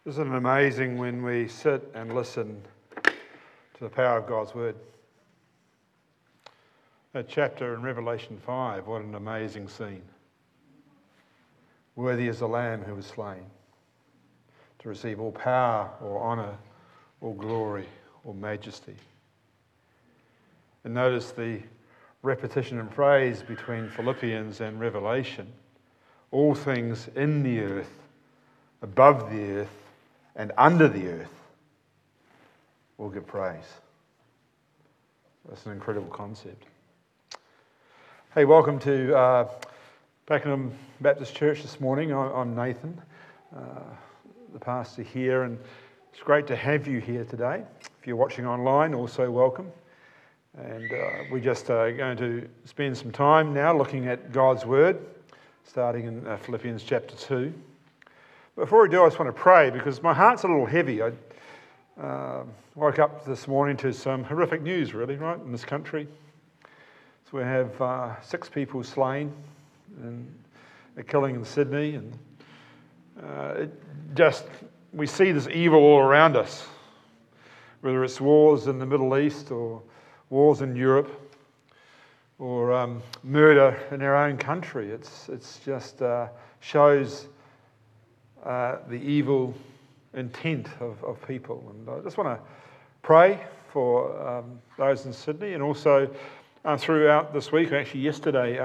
Isn't it amazing when we sit and listen to the power of God's word? That chapter in Revelation 5, what an amazing scene. Worthy is the Lamb who was slain to receive all power, all honour, all glory, all majesty. And notice the repetition and phrase between Philippians and Revelation. All things in the earth, above the earth, and under the earth will give praise. That's an incredible concept. Hey, welcome to Pakenham Baptist Church this morning. I'm Nathan, the pastor here, and it's great to have you here today. If you're watching online, also welcome. And we just are going to spend some time now looking at God's Word, starting in Philippians chapter 2. Before we do, I just want to pray because my heart's a little heavy. I woke up this morning to some horrific news, really, right, in this country. So we have 6 people slain in a killing in Sydney, and we see this evil all around us, whether it's wars in the Middle East or wars in Europe or murder in our own country. It's just shows the evil intent of people. And I just want to pray for those in Sydney, and also throughout this week, actually yesterday,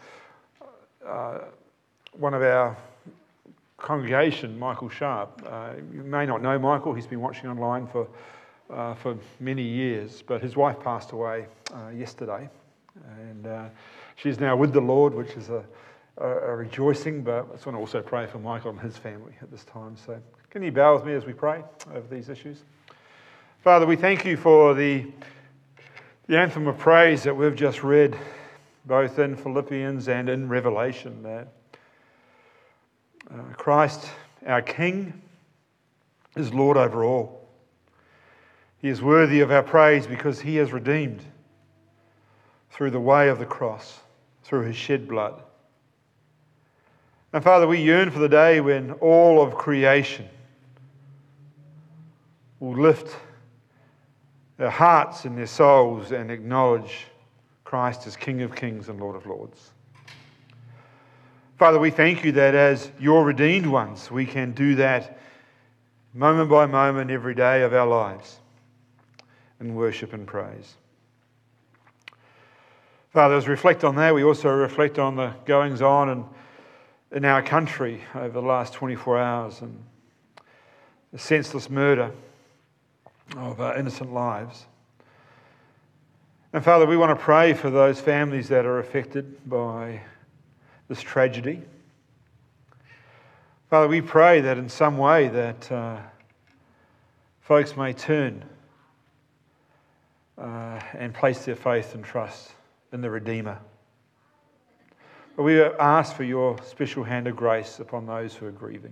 one of our congregation, Michael Sharp, you may not know Michael, he's been watching online for many years, but his wife passed away yesterday, and she's now with the Lord, which is a rejoicing, but I just want to also pray for Michael and his family at this time. So can you bow with me as we pray over these issues? Father, we thank you for the anthem of praise that we've just read, both in Philippians and in Revelation, that Christ, our King, is Lord over all. He is worthy of our praise because he has redeemed through the way of the cross, through his shed blood. And Father, we yearn for the day when all of creation will lift their hearts and their souls and acknowledge Christ as King of Kings and Lord of Lords. Father, we thank you that as your redeemed ones, we can do that moment by moment every day of our lives in worship and praise. Father, as we reflect on that, we also reflect on the goings on in our country over the last 24 hours and the senseless murder of innocent lives. And Father, we want to pray for those families that are affected by this tragedy. Father, we pray that in some way that folks may turn and place their faith and trust in the Redeemer. But we ask for your special hand of grace upon those who are grieving.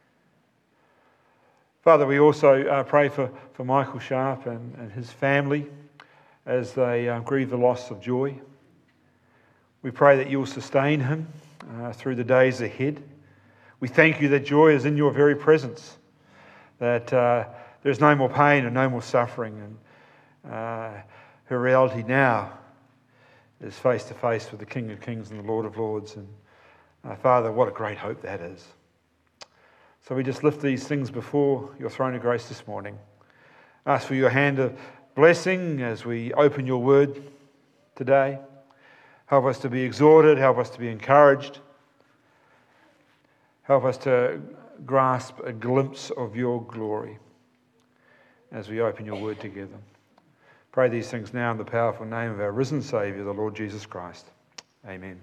Father, we also pray for Michael Sharp and his family as they grieve the loss of Joy. We pray that you will sustain him through the days ahead. We thank you that Joy is in your very presence, that there's no more pain and no more suffering, and her reality now is face to face with the King of Kings and the Lord of Lords. And Father, what a great hope that is. So we just lift these things before your throne of grace this morning. Ask for your hand of blessing as we open your word today. Help us to be exhorted, help us to be encouraged. Help us to grasp a glimpse of your glory as we open your word together. Pray these things now in the powerful name of our risen Saviour, the Lord Jesus Christ. Amen.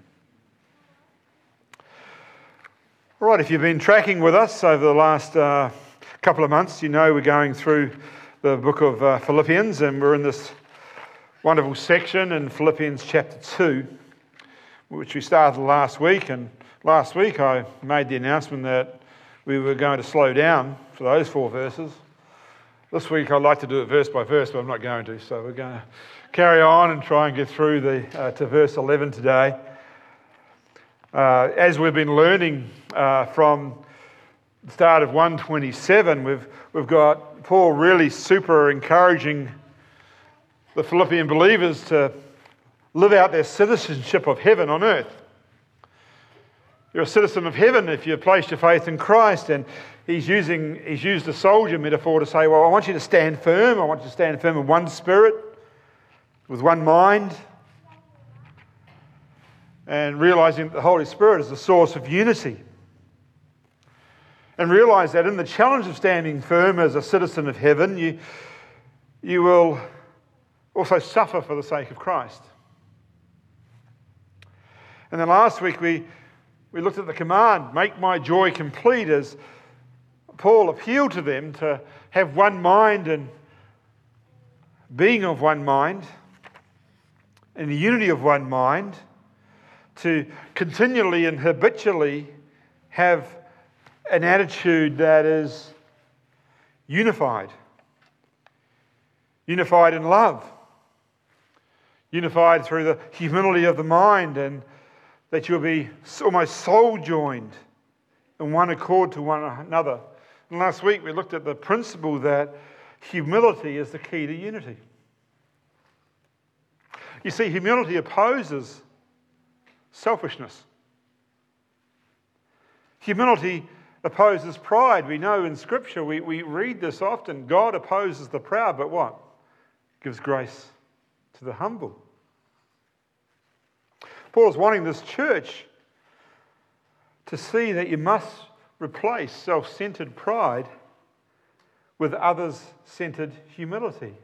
All right, if you've been tracking with us over the last couple of months, you know we're going through the book of Philippians, and we're in this wonderful section in Philippians chapter 2, which we started last week. And last week I made the announcement that we were going to slow down for those 4 verses. This week I'd like to do it verse by verse, but I'm not going to. So we're going to carry on and try and get through to verse 11 today. As we've been learning from the start of 127, we've got Paul really super encouraging the Philippian believers to live out their citizenship of heaven on earth. You're a citizen of heaven if you've placed your faith in Christ. And he's used a soldier metaphor to say, well, I want you to stand firm. I want you to stand firm in one spirit, with one mind, and realizing that the Holy Spirit is the source of unity. And realize that in the challenge of standing firm as a citizen of heaven, you will also suffer for the sake of Christ. And then last week we looked at the command, make my joy complete, as Paul appealed to them to have one mind and being of one mind, in the unity of one mind, to continually and habitually have an attitude that is unified. Unified in love. Unified through the humility of the mind, and that you'll be almost soul-joined in one accord to one another. And last week we looked at the principle that humility is the key to unity. You see, humility opposes selfishness. Humility opposes pride. We know in Scripture, we read this often, God opposes the proud, but what? Gives grace to the humble. Paul's wanting this church to see that you must replace self-centered pride with others-centered humility.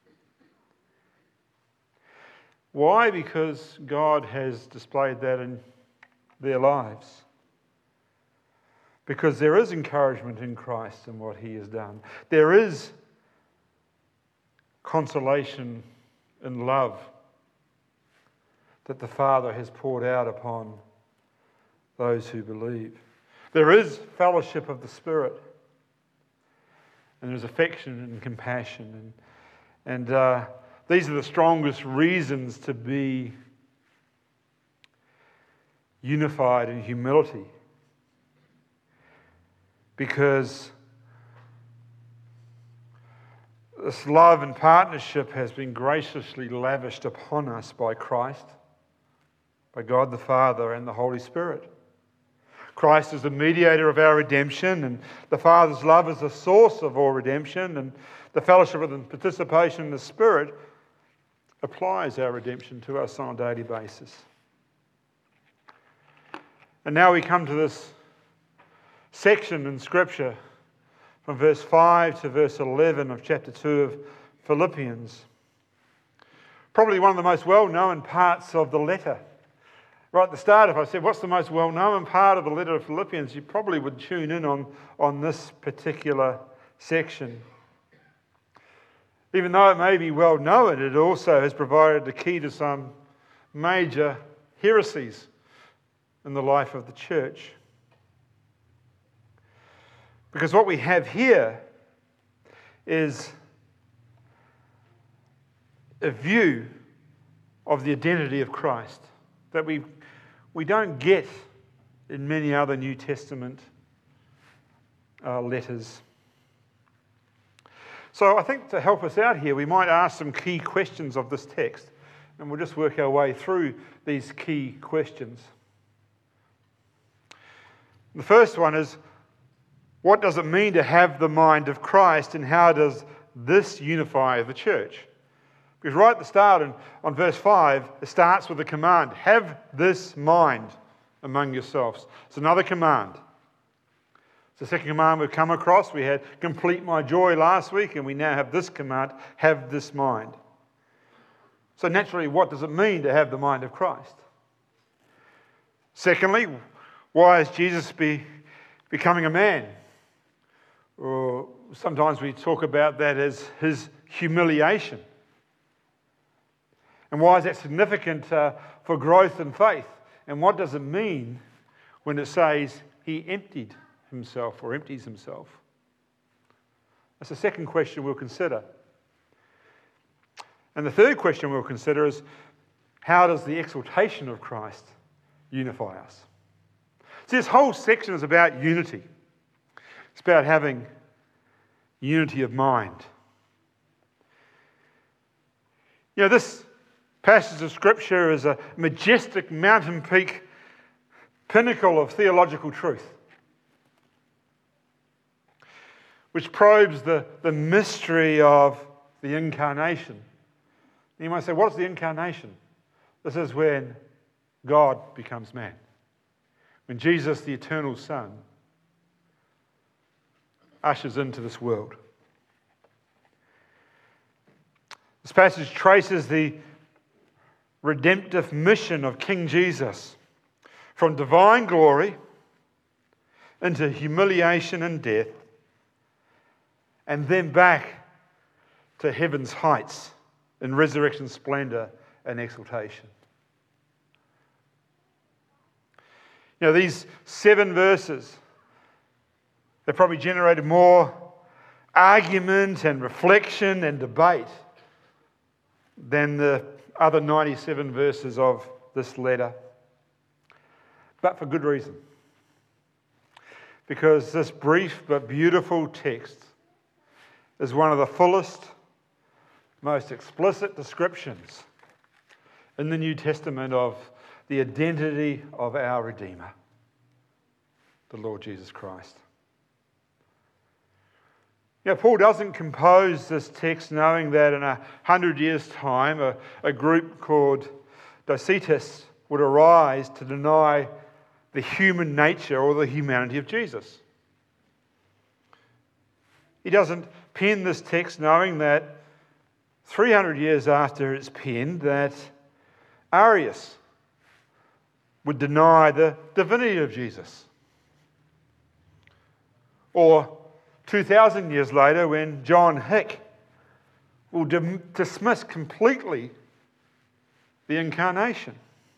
Why? Because God has displayed that in their lives. Because there is encouragement in Christ and what He has done. There is consolation and love that the Father has poured out upon those who believe. There is fellowship of the Spirit. And there's affection and compassion. And these are the strongest reasons to be unified in humility. Because this love and partnership has been graciously lavished upon us by Christ, by God the Father and the Holy Spirit. Christ is the mediator of our redemption, and the Father's love is the source of all redemption, and the fellowship and participation in the Spirit applies our redemption to us on a daily basis. And now we come to this section in Scripture from verse 5 to verse 11 of chapter 2 of Philippians. Probably one of the most well-known parts of the letter. Right at the start, if I said, what's the most well-known part of the letter of Philippians, you probably would tune in on this particular section. Even though it may be well-known, it also has provided the key to some major heresies in the life of the church. Because what we have here is a view of the identity of Christ that we don't get in many other New Testament letters. So I think to help us out here, we might ask some key questions of this text, and we'll just work our way through these key questions. The first one is, what does it mean to have the mind of Christ, and how does this unify the church? Because right at the start, on verse 5, it starts with a command. Have this mind among yourselves. It's another command. It's the second command we've come across. We had complete my joy last week, and we now have this command, have this mind. So naturally, what does it mean to have the mind of Christ? Secondly, why is Jesus becoming a man? Or sometimes we talk about that as his humiliation. And why is that significant for growth in faith? And what does it mean when it says he emptied himself or empties himself? That's the second question we'll consider. And the third question we'll consider is, how does the exaltation of Christ unify us? See, this whole section is about unity. It's about having unity of mind. This passage of Scripture is a majestic mountain peak pinnacle of theological truth, which probes the mystery of the incarnation. You might say, what's the incarnation? This is when God becomes man. When Jesus, the eternal Son, ushers into this world. This passage traces the redemptive mission of King Jesus from divine glory into humiliation and death, and then back to heaven's heights in resurrection splendor and exaltation. These 7 verses, they probably generated more argument and reflection and debate than the other 97 verses of this letter. But for good reason. Because this brief but beautiful text is one of the fullest, most explicit descriptions in the New Testament of the identity of our Redeemer, the Lord Jesus Christ. Paul doesn't compose this text knowing that in 100 years' time a group called Docetists would arise to deny the human nature or the humanity of Jesus. He doesn't pen this text knowing that 300 years after it's penned that Arius would deny the divinity of Jesus. Or 2,000 years later, when John Hick will dismiss completely the incarnation.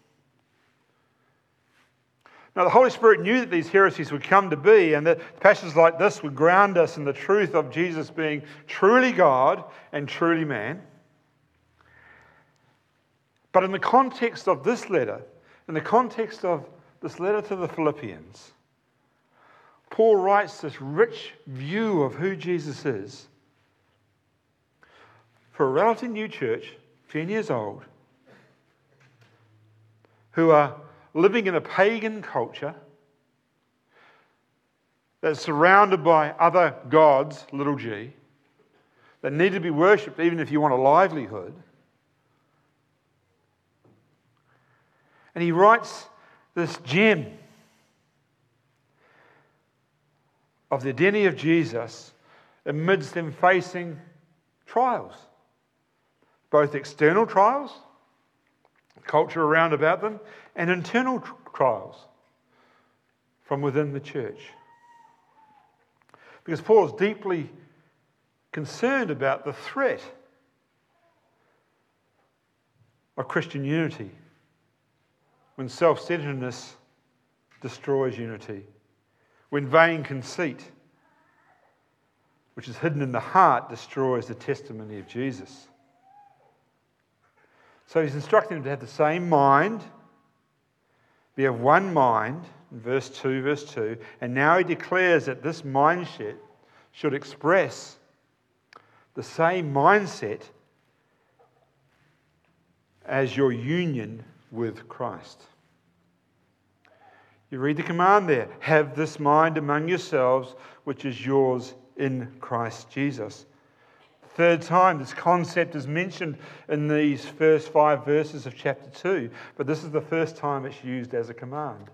Now, the Holy Spirit knew that these heresies would come to be, and that passages like this would ground us in the truth of Jesus being truly God and truly man. But in the context of this letter, in the context of this letter to the Philippians, Paul writes this rich view of who Jesus is for a relatively new church, 10 years old, who are living in a pagan culture that's surrounded by other gods, little g, that need to be worshipped even if you want a livelihood. And he writes this gem of the identity of Jesus amidst them facing trials, both external trials, culture around about them, and internal trials from within the church. Because Paul is deeply concerned about the threat of Christian unity when self-centeredness destroys unity, when vain conceit, which is hidden in the heart, destroys the testimony of Jesus. So he's instructing them to have the same mind, be of one mind, in verse 2, and now he declares that this mindset should express the same mindset as your union with Christ. You read the command there, have this mind among yourselves, which is yours in Christ Jesus. Third time this concept is mentioned in these first 5 verses of chapter 2, but this is the first time it's used as a command.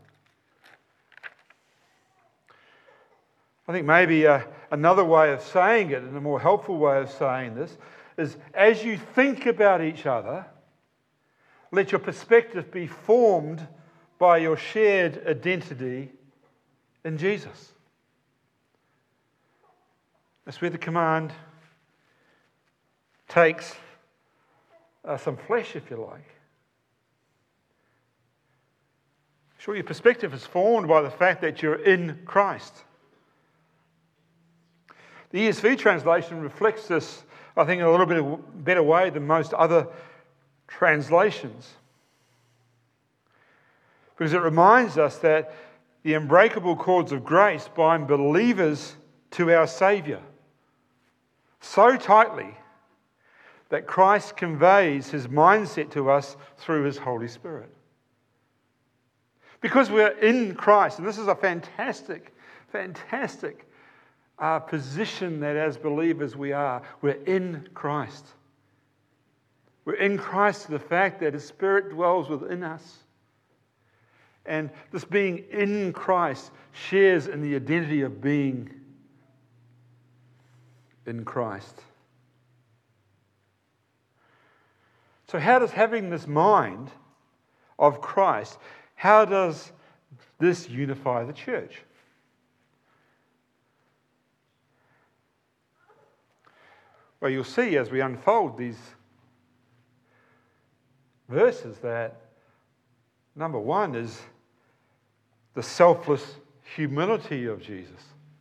I think maybe another way of saying it, and a more helpful way of saying this, is as you think about each other, let your perspective be formed by your shared identity in Jesus. That's where the command takes some flesh, if you like. Sure, your perspective is formed by the fact that you're in Christ. The ESV translation reflects this, I think, in a little bit better way than most other translations. Because it reminds us that the unbreakable cords of grace bind believers to our Saviour so tightly that Christ conveys his mindset to us through his Holy Spirit. Because we're in Christ, and this is a fantastic position that as believers we're in Christ. We're in Christ to the fact that his Spirit dwells within us. And this being in Christ shares in the identity of being in Christ. So how does having this mind of Christ, how does this unify the church? Well, you'll see as we unfold these verses that number one is the selfless humility of Jesus.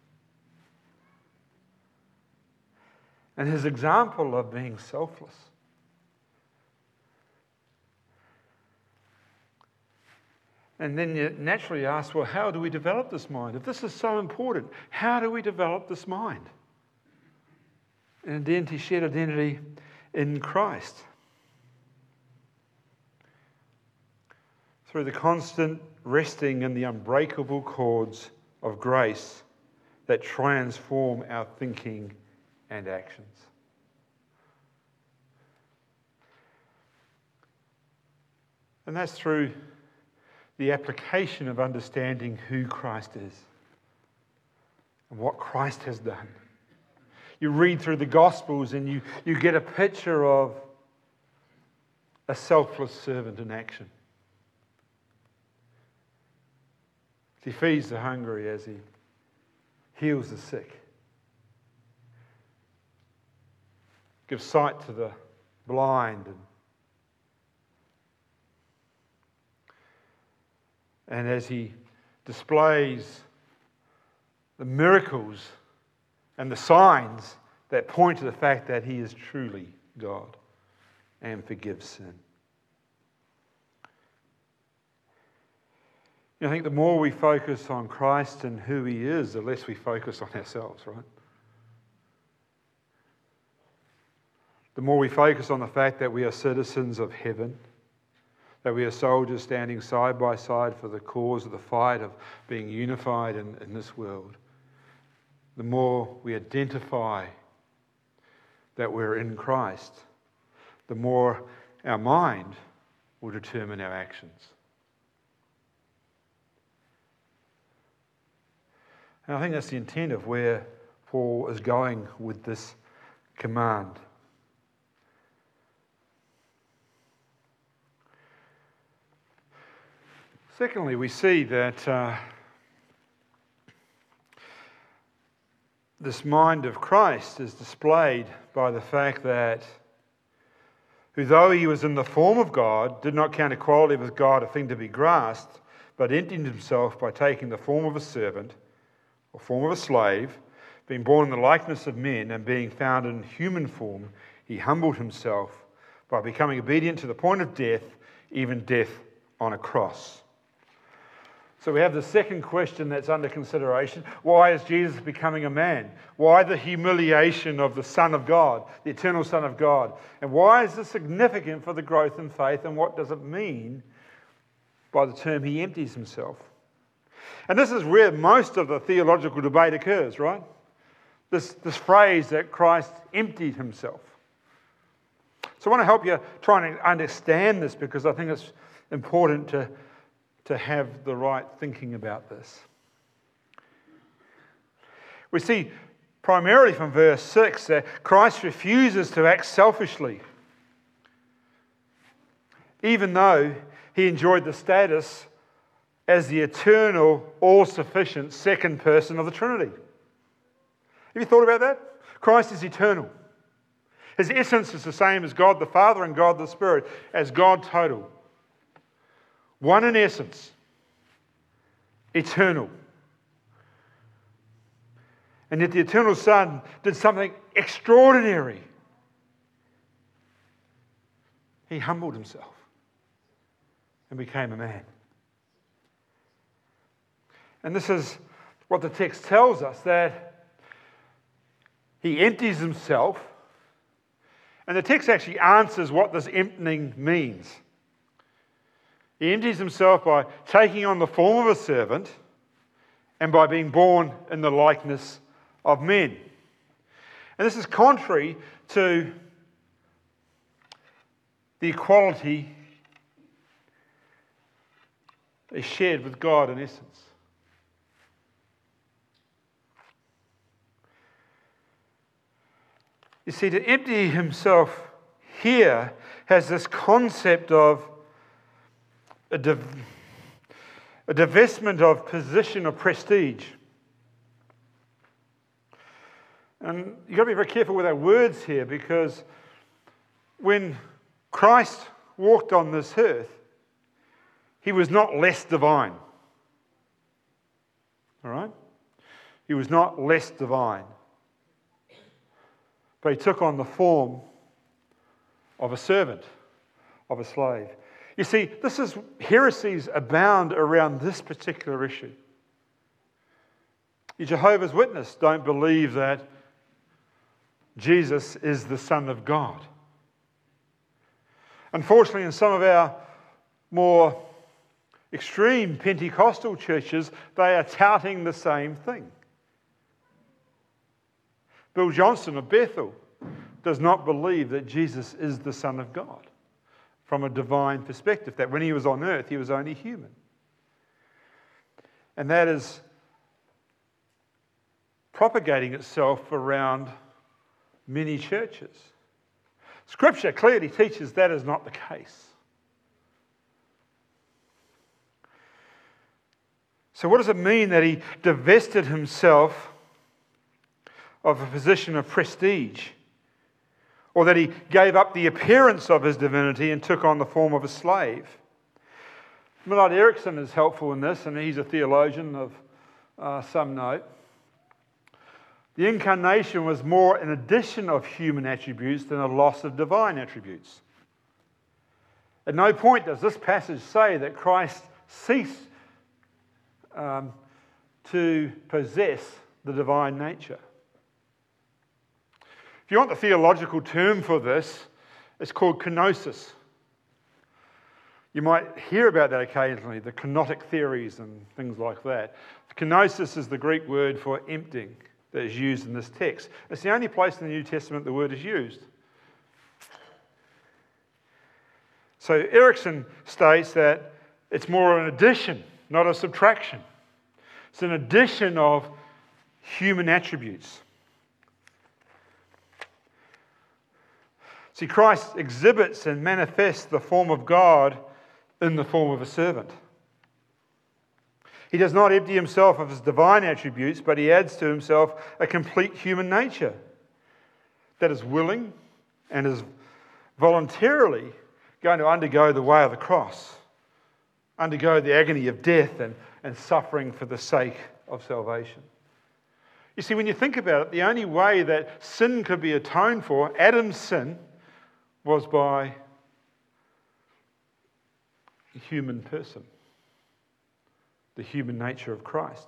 And his example of being selfless. And then you naturally ask, well, how do we develop this mind? If this is so important, how do we develop this mind? An identity, shared identity in Christ. Through the constant resting in the unbreakable cords of grace that transform our thinking and actions. And that's through the application of understanding who Christ is and what Christ has done. You read through the Gospels and you get a picture of a selfless servant in action. He feeds the hungry as he heals the sick. Gives sight to the blind. And as he displays the miracles and the signs that point to the fact that he is truly God and forgives sin. I think the more we focus on Christ and who he is, the less we focus on ourselves, right? The more we focus on the fact that we are citizens of heaven, that we are soldiers standing side by side for the cause of the fight of being unified in this world, the more we identify that we're in Christ, the more our mind will determine our actions. And I think that's the intent of where Paul is going with this command. Secondly, we see that this mind of Christ is displayed by the fact that who, though he was in the form of God, did not count equality with God a thing to be grasped, but emptied himself by taking the form of a servant, or form of a slave, being born in the likeness of men, and being found in human form, he humbled himself by becoming obedient to the point of death, even death on a cross. So we have the second question that's under consideration. Why is Jesus becoming a man? Why the humiliation of the Son of God, the eternal Son of God? And why is this significant for the growth in faith? And what does it mean by the term he empties himself? And this is where most of the theological debate occurs, right? This phrase that Christ emptied himself. So I want to help you try and understand this because I think it's important to have the right thinking about this. We see primarily from verse 6 that Christ refuses to act selfishly, even though he enjoyed the status as the eternal, all-sufficient second person of the Trinity. Have you thought about that? Christ is eternal. His essence is the same as God the Father and God the Spirit, as God total. One in essence, eternal. And yet the eternal Son did something extraordinary. He humbled himself and became a man. And this is what the text tells us, that He empties himself, and the text actually answers what this emptying means. He empties himself by taking on the form of a servant and by being born in the likeness of men. And this is contrary to the equality is shared with God in essence. You see, to empty himself here has this concept of a divestment of position or prestige. And you've got to be very careful with our words here, because when Christ walked on this earth, he was not less divine. All right? He was not less divine. But he took on the form of a servant, of a slave. You see, heresies abound around this particular issue. You Jehovah's Witnesses don't believe that Jesus is the Son of God. Unfortunately, in some of our more extreme Pentecostal churches, they are touting the same thing. Bill Johnson of Bethel does not believe that Jesus is the Son of God from a divine perspective, that when he was on earth, he was only human. And that is propagating itself around many churches. Scripture clearly teaches that is not the case. So what does it mean that he divested himself of a position of prestige, or that he gave up the appearance of his divinity and took on the form of a slave? Millard Erickson is helpful in this, and he's a theologian of some note. The incarnation was more an addition of human attributes than a loss of divine attributes. At no point does this passage say that Christ ceased to possess the divine nature. If you want the theological term for this, it's called kenosis. You might hear about that occasionally, the kenotic theories and things like that. Kenosis is the Greek word for emptying that is used in this text. It's the only place in the New Testament the word is used. So Erickson states that it's more an addition, not a subtraction. It's an addition of human attributes. See, Christ exhibits and manifests the form of God in the form of a servant. He does not empty himself of his divine attributes, but he adds to himself a complete human nature that is willing and is voluntarily going to undergo the way of the cross, undergo the agony of death and suffering for the sake of salvation. You see, when you think about it, the only way that sin could be atoned for, Adam's sin, was by a human person, the human nature of Christ.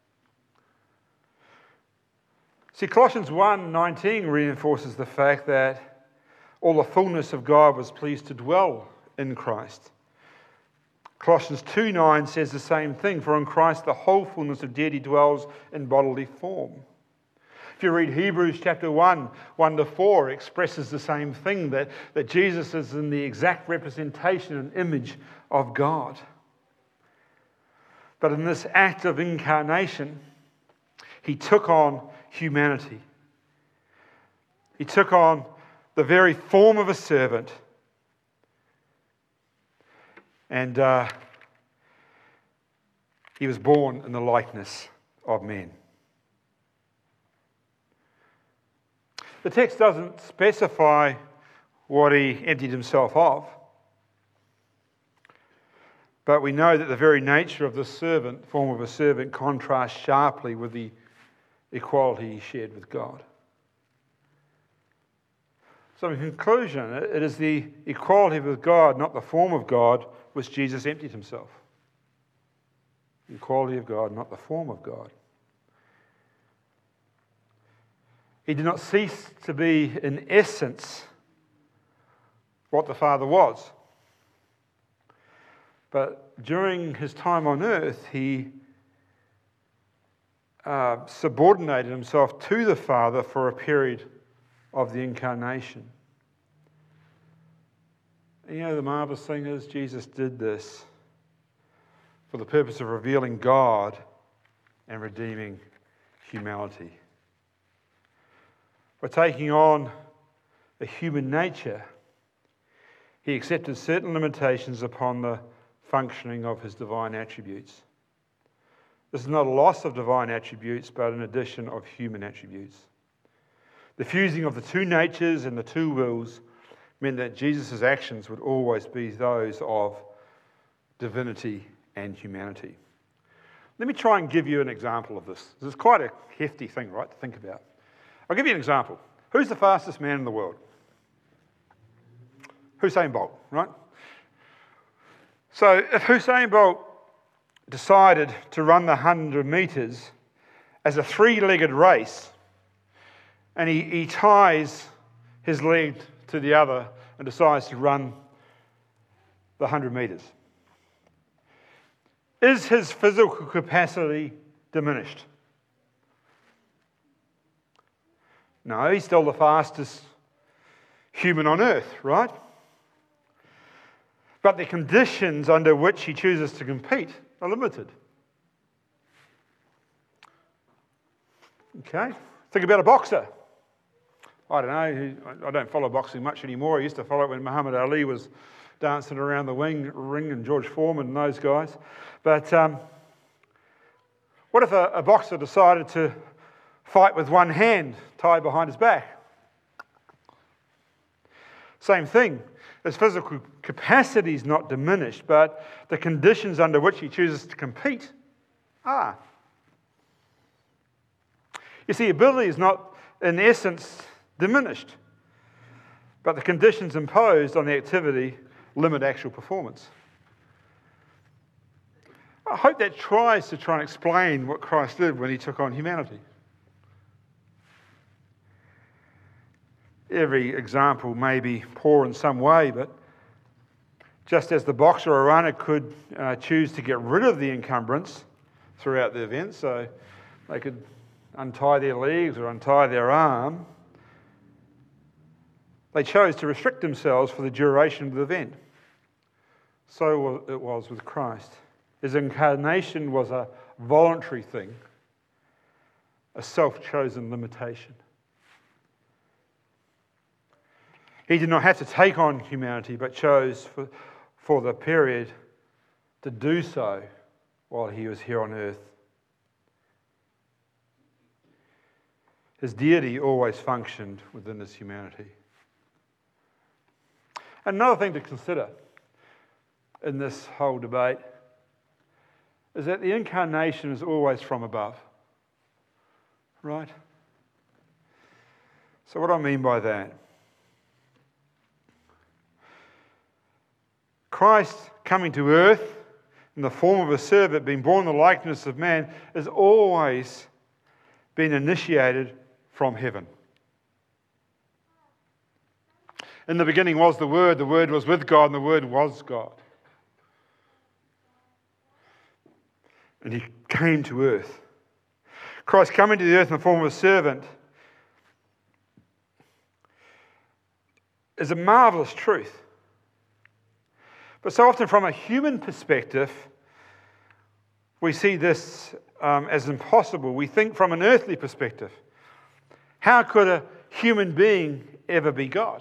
See, Colossians 1:19 reinforces the fact that all the fullness of God was pleased to dwell in Christ. Colossians 2:9 says the same thing, for in Christ the whole fullness of deity dwells in bodily form. If you read Hebrews chapter 1:1-4, it expresses the same thing, that Jesus is in the exact representation and image of God. But in this act of incarnation, he took on humanity. He took on the very form of a servant. And he was born in the likeness of men. The text doesn't specify what he emptied himself of, but we know that the very nature of the form of a servant, contrasts sharply with the equality he shared with God. So in conclusion, it is the equality with God, not the form of God, which Jesus emptied himself. The equality of God, not the form of God. He did not cease to be, in essence, what the Father was. But during his time on earth, he subordinated himself to the Father for a period of the incarnation. And the marvelous thing is, Jesus did this for the purpose of revealing God and redeeming humanity. By taking on a human nature, he accepted certain limitations upon the functioning of his divine attributes. This is not a loss of divine attributes, but an addition of human attributes. The fusing of the two natures and the two wills meant that Jesus' actions would always be those of divinity and humanity. Let me try and give you an example of this. This is quite a hefty thing, right, to think about. I'll give you an example. Who's the fastest man in the world? Usain Bolt, right? So if Usain Bolt decided to run the 100 metres as a three-legged race, and he ties his leg to the other and decides to run the 100 metres, is his physical capacity diminished? No, he's still the fastest human on earth, right? But the conditions under which he chooses to compete are limited. Okay? Think about a boxer. I don't know, I don't follow boxing much anymore. I used to follow it when Muhammad Ali was dancing around the ring and George Foreman and those guys. But what if a boxer decided to fight with one hand tied behind his back? Same thing. His physical capacity is not diminished, but the conditions under which he chooses to compete are. You see, ability is not, in essence, diminished, but the conditions imposed on the activity limit actual performance. I hope that tries to try and explain what Christ did when he took on humanity. Every example may be poor in some way, but just as the boxer or runner could choose to get rid of the encumbrance throughout the event, so they could untie their legs or untie their arm, they chose to restrict themselves for the duration of the event. So it was with Christ. His incarnation was a voluntary thing, a self-chosen limitation. He did not have to take on humanity, but chose for the period to do so while he was here on earth. His deity always functioned within his humanity. Another thing to consider in this whole debate is that the incarnation is always from above. Right? So what do I mean by that? Christ coming to earth in the form of a servant, being born in the likeness of man, has always been initiated from heaven. In the beginning was the Word was with God, and the Word was God. And he came to earth. Christ coming to the earth in the form of a servant is a marvelous truth. But so often from a human perspective, we see this as impossible. We think from an earthly perspective. How could a human being ever be God?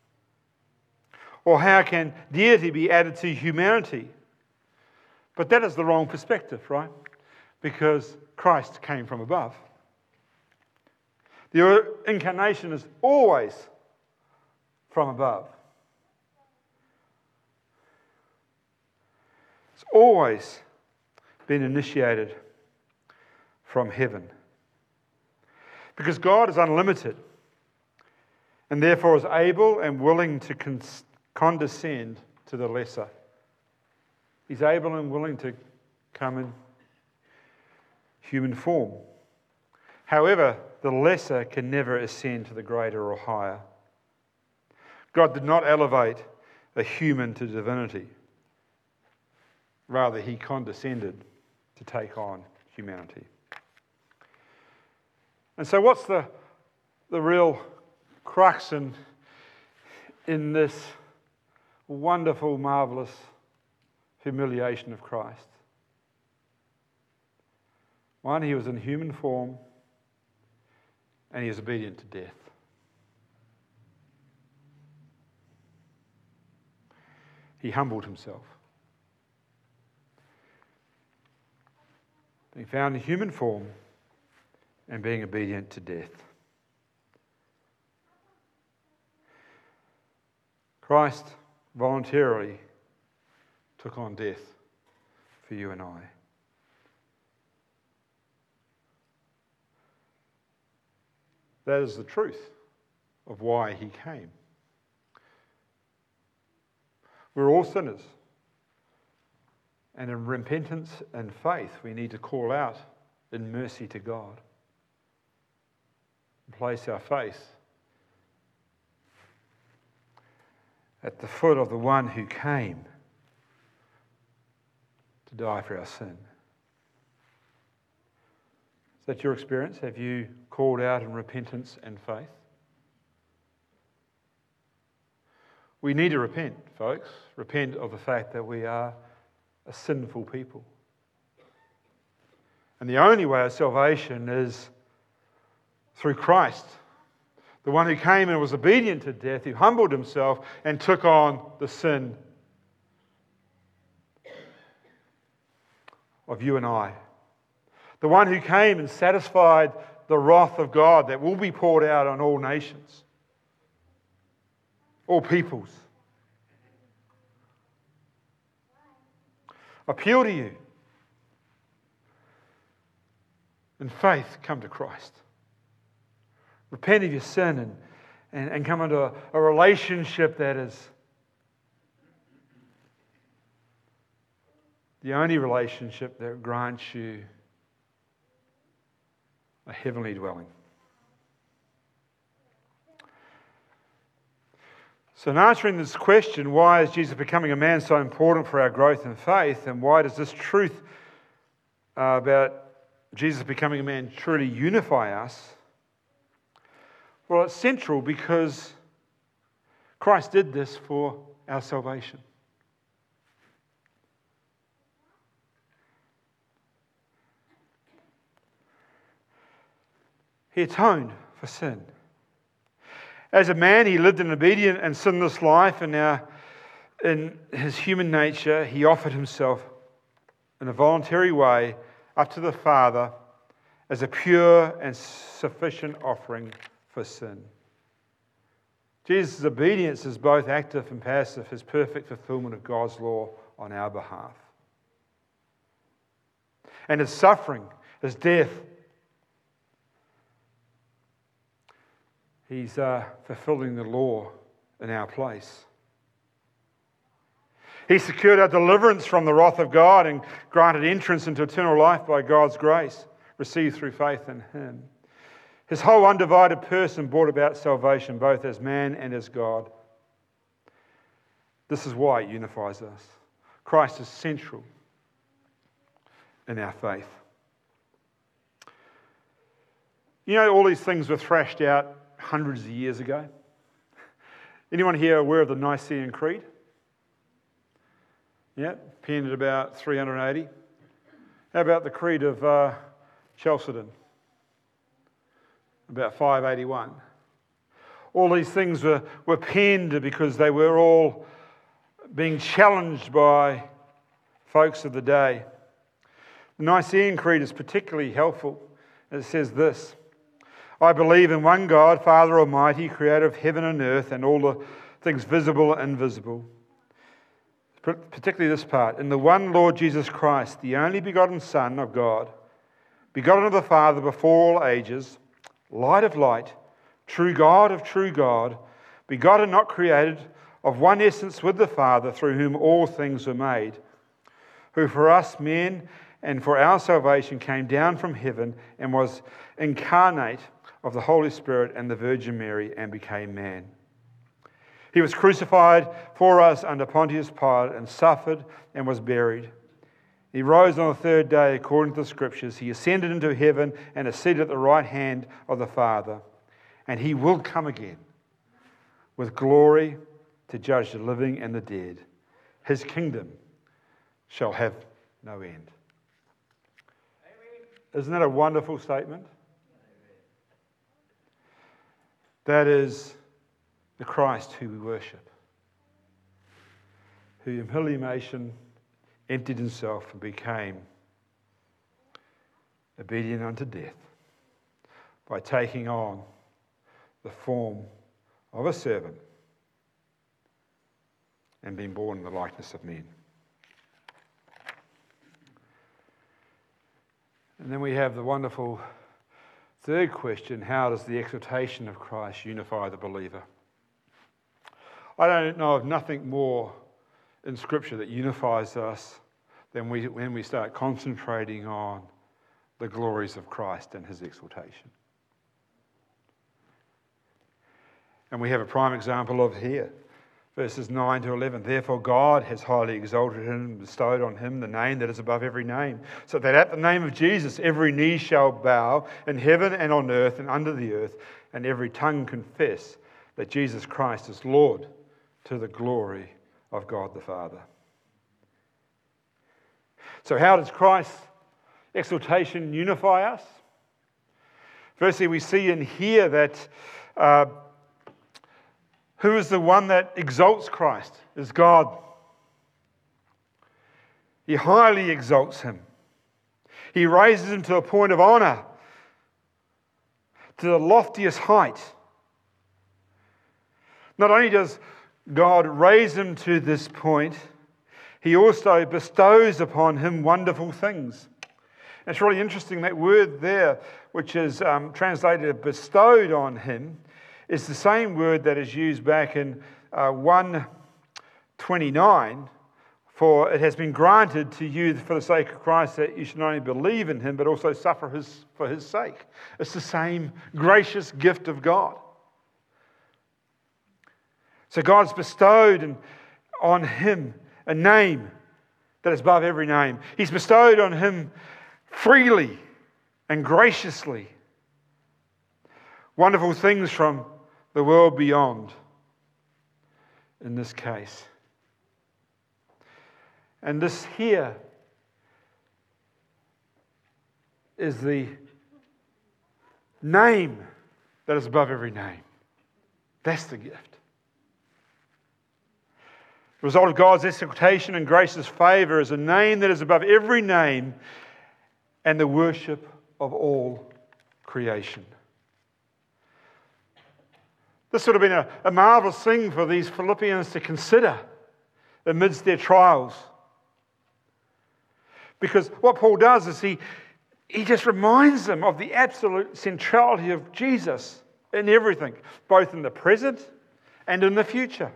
Or how can deity be added to humanity? But that is the wrong perspective, right? Because Christ came from above. The incarnation is always from above. It's always been initiated from heaven. Because God is unlimited and therefore is able and willing to condescend to the lesser. He's able and willing to come in human form. However, the lesser can never ascend to the greater or higher. God did not elevate a human to divinity. Rather, he condescended to take on humanity. And so what's the real crux in this wonderful, marvellous humiliation of Christ? One, he was in human form and he was obedient to death. He humbled himself. Being found in human form and being obedient to death. Christ voluntarily took on death for you and I. That is the truth of why he came. We're all sinners. And in repentance and faith, we need to call out in mercy to God and place our faith at the foot of the one who came to die for our sin. Is that your experience? Have you called out in repentance and faith? We need to repent, folks. Repent of the fact that we are a sinful people. And the only way of salvation is through Christ, the one who came and was obedient to death, who humbled himself and took on the sin of you and I. The one who came and satisfied the wrath of God that will be poured out on all nations, all peoples. Appeal to you. In faith, come to Christ. Repent of your sin and come into a relationship that is the only relationship that grants you a heavenly dwelling. So in answering this question, why is Jesus becoming a man so important for our growth in faith, and why does this truth about Jesus becoming a man truly unify us? Well, it's central because Christ did this for our salvation. He atoned for sin. As a man, he lived an obedient and sinless life, and now in his human nature, he offered himself in a voluntary way up to the Father as a pure and sufficient offering for sin. Jesus' obedience is both active and passive, his perfect fulfillment of God's law on our behalf. And his suffering, his death, he's fulfilling the law in our place. He secured our deliverance from the wrath of God and granted entrance into eternal life by God's grace, received through faith in him. His whole undivided person brought about salvation, both as man and as God. This is why it unifies us. Christ is central in our faith. You know, all these things were thrashed out hundreds of years ago. Anyone here aware of the Nicene Creed? Yeah, penned at about 380. How about the Creed of Chalcedon? About 581. All these things were penned because they were all being challenged by folks of the day. The Nicene Creed is particularly helpful. It says this: I believe in one God, Father Almighty, creator of heaven and earth and all the things visible and invisible. Particularly this part. In the one Lord Jesus Christ, the only begotten Son of God, begotten of the Father before all ages, light of light, true God of true God, begotten, not created, of one essence with the Father, through whom all things were made, who for us men and for our salvation came down from heaven and was incarnate of the Holy Spirit and the Virgin Mary and became man. He was crucified for us under Pontius Pilate and suffered and was buried. He rose on the third day according to the Scriptures. He ascended into heaven and is seated at the right hand of the Father. And he will come again with glory to judge the living and the dead. His kingdom shall have no end. Isn't that a wonderful statement? That is the Christ who we worship, who in humiliation emptied himself and became obedient unto death by taking on the form of a servant and being born in the likeness of men. And then we have the wonderful third question: how does the exaltation of Christ unify the believer? I don't know of nothing more in Scripture that unifies us than when we start concentrating on the glories of Christ and his exaltation. And we have a prime example of here. Verses 9 to 11. Therefore God has highly exalted him and bestowed on him the name that is above every name, so that at the name of Jesus every knee shall bow in heaven and on earth and under the earth, and every tongue confess that Jesus Christ is Lord, to the glory of God the Father. So how does Christ's exaltation unify us? Firstly, we see and hear that who is the one that exalts Christ is God. He highly exalts him. He raises him to a point of honor, to the loftiest height. Not only does God raise him to this point, he also bestows upon him wonderful things. And it's really interesting, that word there, which is translated bestowed on him, is the same word that is used back in 1:29, for it has been granted to you for the sake of Christ that you should not only believe in him but also suffer for his sake. It's the same gracious gift of God. So God's bestowed on him a name that is above every name. He's bestowed on him freely and graciously wonderful things from the world beyond, in this case. And this here is the name that is above every name. That's the gift. The result of God's exaltation and gracious favour is a name that is above every name and the worship of all creation. This would have been a marvellous thing for these Philippians to consider amidst their trials. Because what Paul does is he just reminds them of the absolute centrality of Jesus in everything, both in the present and in the future.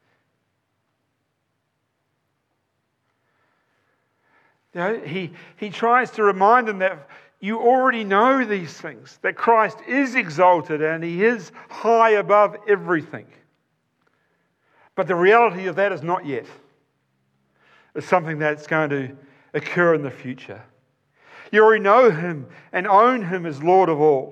You know, he tries to remind them that you already know these things, that Christ is exalted and he is high above everything. But the reality of that is not yet. It's something that's going to occur in the future. You already know him and own him as Lord of all.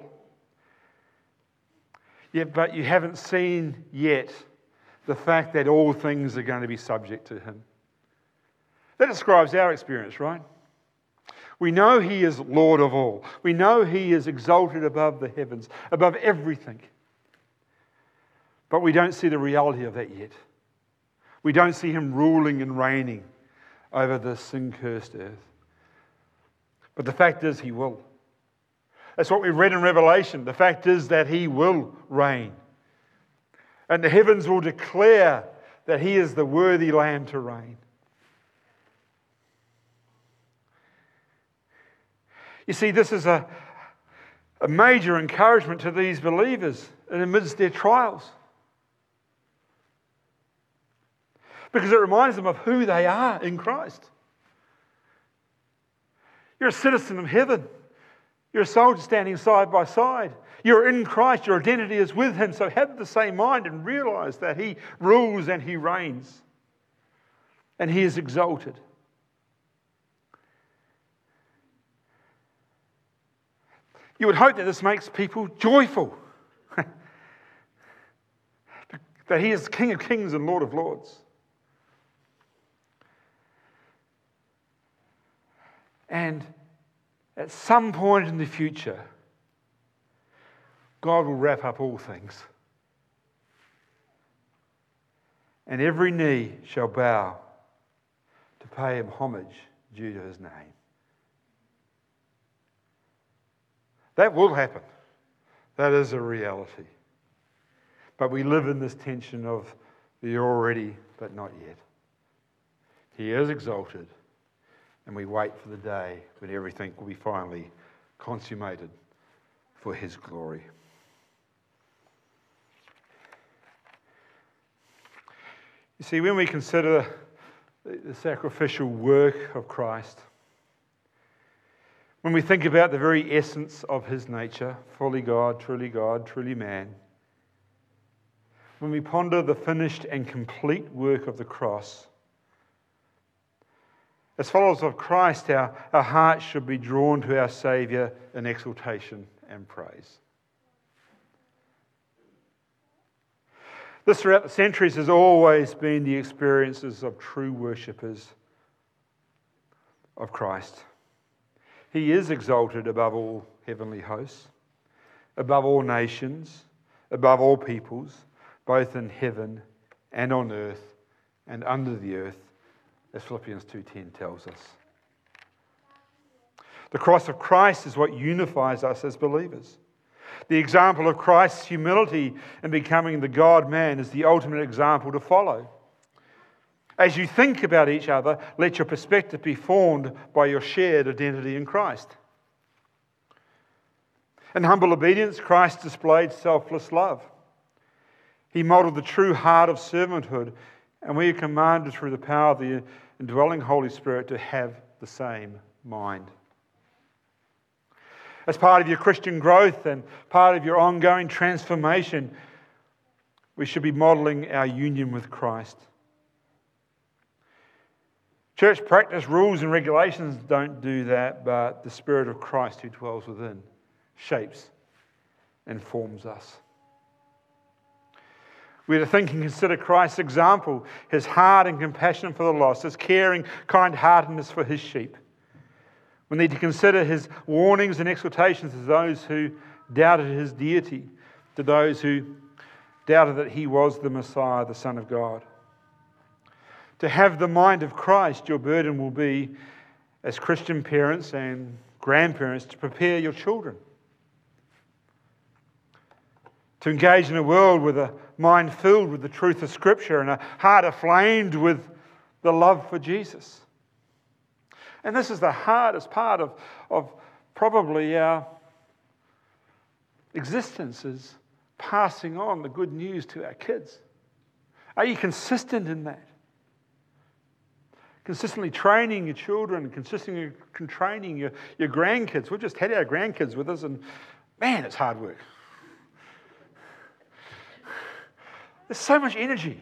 But you haven't seen yet the fact that all things are going to be subject to him. That describes our experience, right? We know he is Lord of all. We know he is exalted above the heavens, above everything. But we don't see the reality of that yet. We don't see him ruling and reigning over this sin-cursed earth. But the fact is he will. That's what we read in Revelation. The fact is that he will reign. And the heavens will declare that he is the worthy Lamb to reign. You see, this is a major encouragement to these believers in amidst their trials. Because it reminds them of who they are in Christ. You're a citizen of heaven. You're a soldier standing side by side. You're in Christ. Your identity is with Him. So have the same mind and realize that He rules and He reigns. And He is exalted. You would hope that this makes people joyful. That He is King of Kings and Lord of Lords. And at some point in the future, God will wrap up all things. And every knee shall bow to pay Him homage due to His name. That will happen. That is a reality. But we live in this tension of the already but not yet. He is exalted, and we wait for the day when everything will be finally consummated for His glory. You see, when we consider the sacrificial work of Christ, when we think about the very essence of His nature, fully God, truly man, when we ponder the finished and complete work of the cross, as followers of Christ, our hearts should be drawn to our Saviour in exaltation and praise. This, throughout the centuries, has always been the experiences of true worshippers of Christ. He is exalted above all heavenly hosts, above all nations, above all peoples, both in heaven and on earth and under the earth, as Philippians 2:10 tells us. The cross of Christ is what unifies us as believers. The example of Christ's humility in becoming the God-man is the ultimate example to follow. As you think about each other, let your perspective be formed by your shared identity in Christ. In humble obedience, Christ displayed selfless love. He modelled the true heart of servanthood, and we are commanded through the power of the indwelling Holy Spirit to have the same mind. As part of your Christian growth and part of your ongoing transformation, we should be modelling our union with Christ. Church practice, rules and regulations don't do that, but the Spirit of Christ who dwells within shapes and forms us. We are to think and consider Christ's example, His heart and compassion for the lost, His caring, kind-heartedness for His sheep. We need to consider His warnings and exhortations to those who doubted His deity, to those who doubted that He was the Messiah, the Son of God. To have the mind of Christ, your burden will be, as Christian parents and grandparents, to prepare your children. To engage in a world with a mind filled with the truth of Scripture and a heart aflamed with the love for Jesus. And this is the hardest part of probably our existence, is passing on the good news to our kids. Are you consistent in that? Consistently training your children, consistently training your grandkids. We've just had our grandkids with us, and man, it's hard work. There's so much energy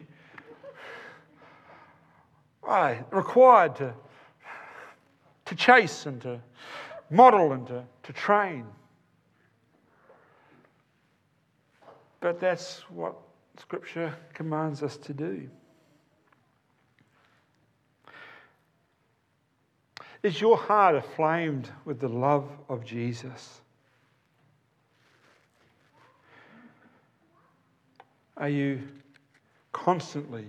required to chase and to model and to train. But that's what Scripture commands us to do. Is your heart aflamed with the love of Jesus? Are you constantly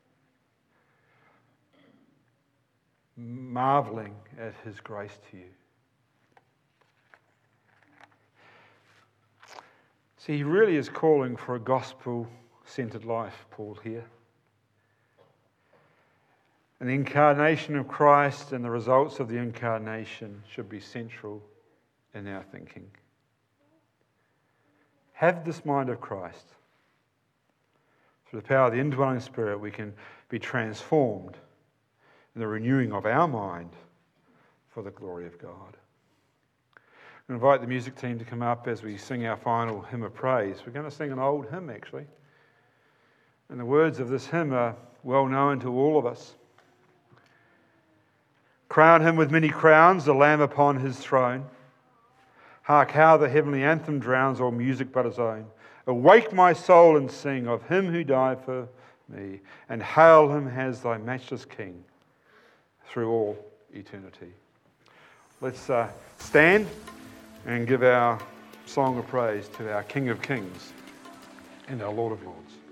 marveling at His grace to you? See, He really is calling for a gospel-centered life, Paul here. And the incarnation of Christ and the results of the incarnation should be central in our thinking. Have this mind of Christ. Through the power of the indwelling Spirit, we can be transformed in the renewing of our mind for the glory of God. I invite the music team to come up as we sing our final hymn of praise. We're going to sing an old hymn, actually. And the words of this hymn are well known to all of us. Crown him with many crowns, the Lamb upon his throne. Hark how the heavenly anthem drowns all music but his own. Awake my soul and sing of him who died for me, and hail him as thy matchless King through all eternity. Let's stand and give our song of praise to our King of Kings and our Lord of Lords.